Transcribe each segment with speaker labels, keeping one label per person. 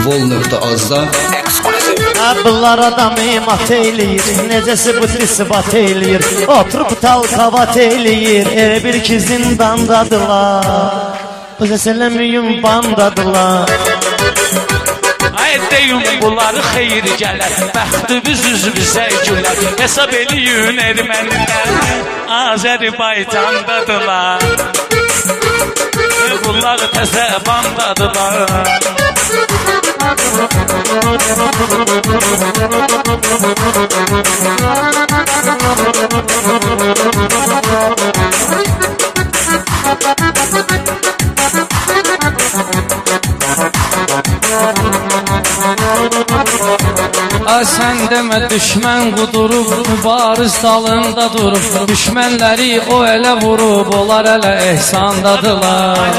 Speaker 1: vol.az-da ekskluziv.
Speaker 2: Bunlar adamı mat eyleyir, necəsi bu isbat eyleyir, oturub talkavat eyleyir, elə bir ki zindandadılar, bu səsələmiyim bandadılar.
Speaker 3: Ay deyim bunları xeyir gələr, bəxtimiz üzümüzə gülər, hesab eləyin ermənilər, Azərbaycandadılar, bunlar təzə bandadılar.
Speaker 4: Ay sən demə düşmən qudurub, mübariz dalında durub, düşmənləri o elə vurub, onlar elə ehsandadılar,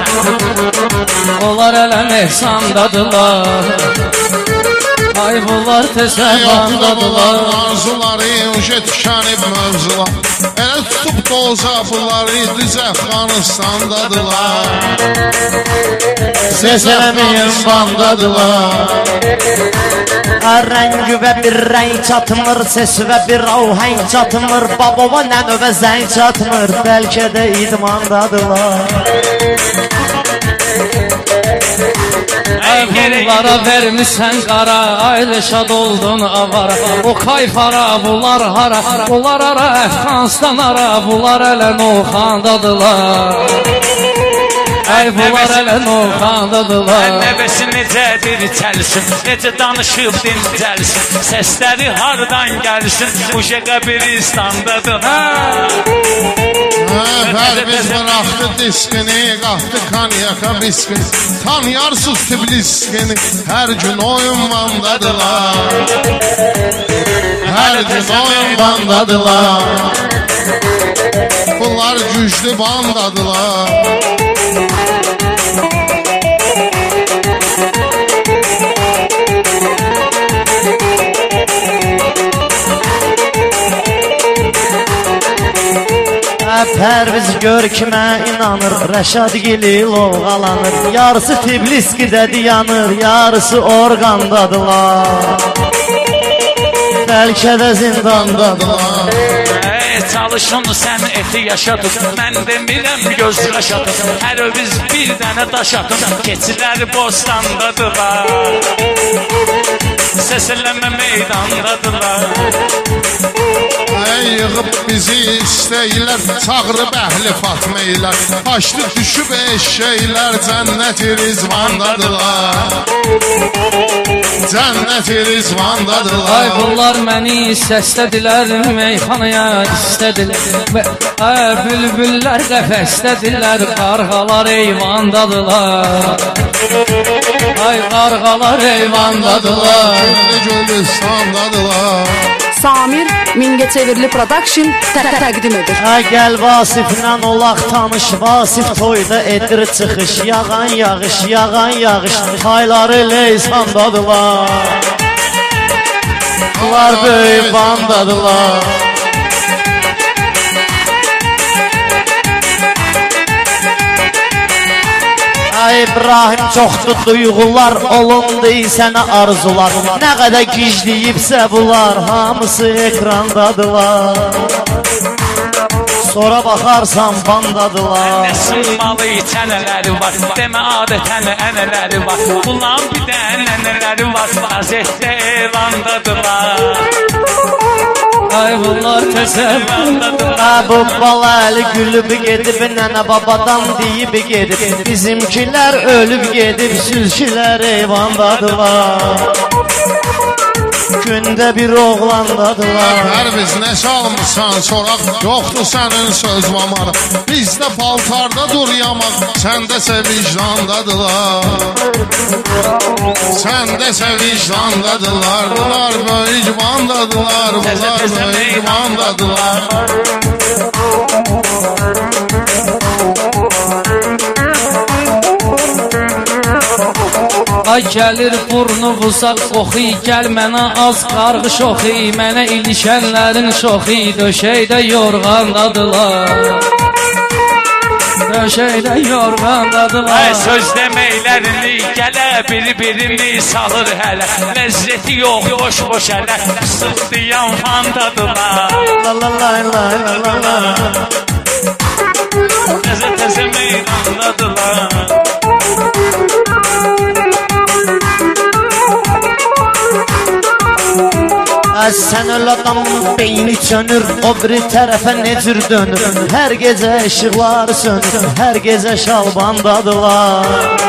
Speaker 4: onlar elə ehsandadılar. Ay bunlar təsəvvandadılar,
Speaker 5: arzuları uca tükənib mövzular, elə tutub doza bunları düz Əfqanistandadılar,
Speaker 2: Səsələmiyim bandadılar. Rəng və bir rəng çatmır, ses və bir ahəng çatmır, babama nə növə zəng çatmır, bəlkə də idmandadılar.
Speaker 4: Ay bunlara vermişsən qara, aylı şad oldun avara, o kayfara bunlar hara, bunlar ara Əfqanistan ara, bunlar elə Novxandadılar. Ay bunlar elə Novxandadılar.
Speaker 3: Nəbəsi necədir çəlsin, necə danışıb dincəlsin, səsləri hardan gəlsin, bu Qəbiristandadılar.
Speaker 5: Pərviz bıraxdı diskini, qaxdı kanyaka biskini, tanıyarsız Tifliskini, hər gün oyun bandadılar, hər gün oyun bandadılar, bunlar güclü bandadılar.
Speaker 2: Pərviz görkümə inanır, Rəşad gili lovğalanır, yarısı Tifliskidədir yanır, yarısı orqandadılar, bəlkə də zindandadılar.
Speaker 3: Çalışın sən eti yaşadın, mən demirəm göz yaşadın, hər öviz bir dənə daş atın, keçilər bostandadılar, səsələmə meydandadılar.
Speaker 5: Yığıb bizi istəyilər, çağırıb əhli Fatmeylər, açdı düşüb eşşeylər, cənnət rizvandadılar, cənnət rizvandadılar.
Speaker 4: Ay bunlar məni səslədilər, meyxanaya istədilər, bülbüllər qəfəsdədilər, qarğalar eyvandadılar, ay qarğalar eyvandadılar,
Speaker 5: Gülüstandadılar.
Speaker 6: Samir Mingəçevirli Production təqdim edir.
Speaker 2: Ay gəl Vasiflə olaq tanış, Vasif toyda edir çıxış, yağan yağış, yağan yağış, hayları leysandadılar, bunlar böyük bandadılar. Ay İbrahim çoxdur duyğular, olundu sənə arzular, nə qədər gizliyibsə bunlar, hamısı ekrandadılar, sonra baxarsan bandadılar.
Speaker 3: Nəsin malı içənələri var, demə adətən ənələri var, bunların bir dənə ənələri var, vaziyətdə elandadılar.
Speaker 4: Ay bunlar təsəvvandadılar.
Speaker 2: Bu bala əli gülüb gedib, nənə babadan deyib gedib, bizimkilər ölüb gedib, sülkilər eyvandadılar, gündə bir oğlandadılar.
Speaker 5: Pərviz nə çalmışsan çoraq, yoxdur sənin söz mamara, bizdə paltarda dur yamaq, səndəsə vicdandadılar, səndəsə vicdandadılar, bunlar böyük bandadılar, bunlar böyük bandadılar.
Speaker 4: Ay gəlir burnu vuzaq oxi, gəl mənə az qarğı şoxi, mənə ilişənlərin şoxi, döşəkdə yorğandadılar, döşəkdə yorğandadılar.
Speaker 3: Ay söz deməklərini gələ bir-birini salır hələ. Ləzzəti yox boş-boş hələ, fısıldayan fandadılar.
Speaker 2: La la la la la la.
Speaker 3: Təzə-təzə meydandadılar.
Speaker 2: Sən öl adamın beyni çönür, o biri tərəfə necür dönür. Hər gecə işıqlar sönür, hər gecə şalbandadılar.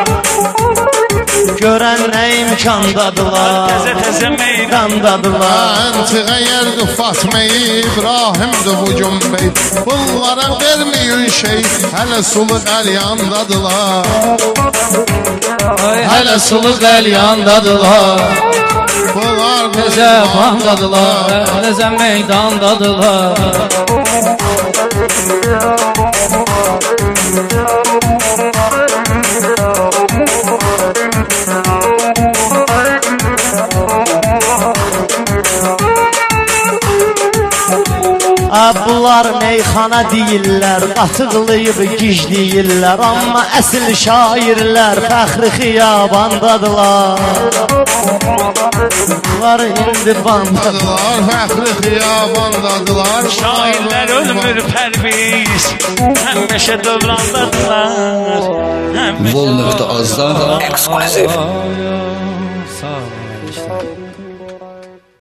Speaker 2: Görən nə imkandadılar,
Speaker 3: Təzə-təzə
Speaker 2: meydandadılar.
Speaker 5: Məntiqə yerdi Fatma İbrahim'di bu gün bey. Bunlara vermeyin şey, hələ sulu qəlyandadılar.
Speaker 4: Hələ sulu qəlyandadılar.
Speaker 5: Bunlar
Speaker 4: Necə bandadılar, necə meydandadılar.
Speaker 2: Bunlar meyxana deyirlər, qatıqlayıb gizləyirlər. Amma əsl şairlər fəxri xiyabandadılar. Bunlar indi bandadılar,
Speaker 5: fəxri xiyabandadılar.
Speaker 3: Şairlər ölmür pərviz, həmişə dövrandadılar.
Speaker 1: Vol.az-da ekskluziv.